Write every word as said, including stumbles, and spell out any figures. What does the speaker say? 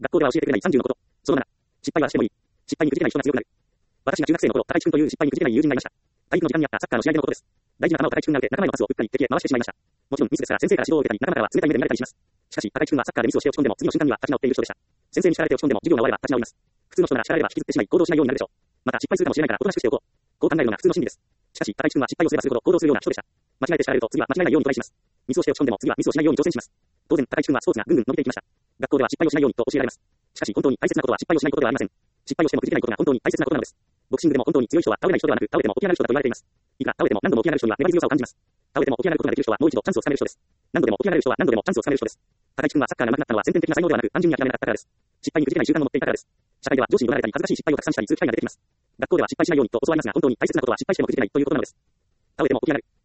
学校では教えてくれないさんじゅうのこと。そのなな、失敗はしてもいい。失敗にくじけない人が強くなる。私が中学生の頃、高市君という失敗にくじけない友人がいました。体育の時間にあったサッカーの試合でのことです。大事な球を高市君が打って仲間へのパスを打ったり敵へ回してしまいました。もちろんミスですから先生から指導を受けたり仲間からは冷たい目で見られたりします。しかし高市君はサッカーでミスをして落ち込んでも次の瞬間には立ち直っている人でした。先生に叱られて落ち込んでも授業が終われば立ち直ります。普通の人なら叱られれば引きずってしまい行動しないようになるでしょう。また失敗するかもしれないからおとなしくしておこう。こう考えるのが普通の心理です。しかし高市君は失敗をすればするほど行動するような人でした。間違えて叱られると次は間違えないようにトライします。ミスをして落ち込んでも次はミスをしないように挑戦します。当然高市君はスポーツがぐんぐん伸びていきました。学校では失敗をしないようにと教えられます。しかし本当に大切なことは失敗をしないことではありません。失敗をしてもくじけないことが本当に大切なことなのです。ボクシングでも本当に強い人は倒れない人ではなく倒れても起き上がる人だと言われています。いくら倒れても何度も起き上がる人には粘り強さを感じます。倒れても起き上がることができる人はもう一度チャンスをつかめる人です。何度でも起き上がる人は何度でもチャンスをつかめる人です。高市君はサッカーが上手くなったのは先天的な才能ではなく単純に諦めなかったからです。失敗にくじけない習慣を持っていたからです。社会では上司に怒られたり恥ずかしい失敗をたくさんしたりする機会が出てきます。学校では失敗しないようにと教わりますが本当に大切なことは失敗してもくじけないということなのです。倒れても起き上がる。